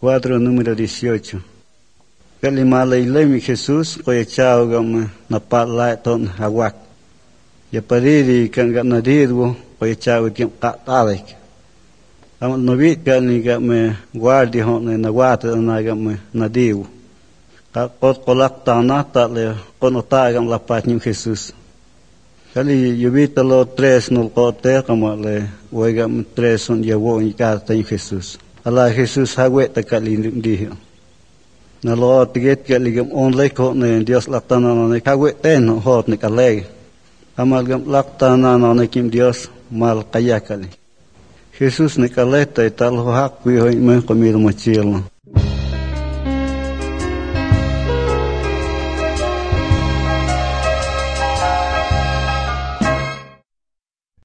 4, número 18. Kalima mi Jesús, koya chao gam napat lai ton hawak. Ya pariri kan gam nadirwo, koya chao kim qatalek. Amal novit kan ni gam guardi hon na wata na gam nadiu. Kot kolak tanah tak le konota gam lapat ni Jesús. Kali yubita lo 3 nul kote kama le wegam 3 on yawo ni kata ni Jesús. Allah Jesús hawet takali ndi. Na lo tiget ka ligam onlay ko na Dios laktana na kagwe ten hot ni kaleg. Amalgam laktana na kim Dios mal kaya kali. Jesus ni kaleta ital hak kuy hoy man komil machil.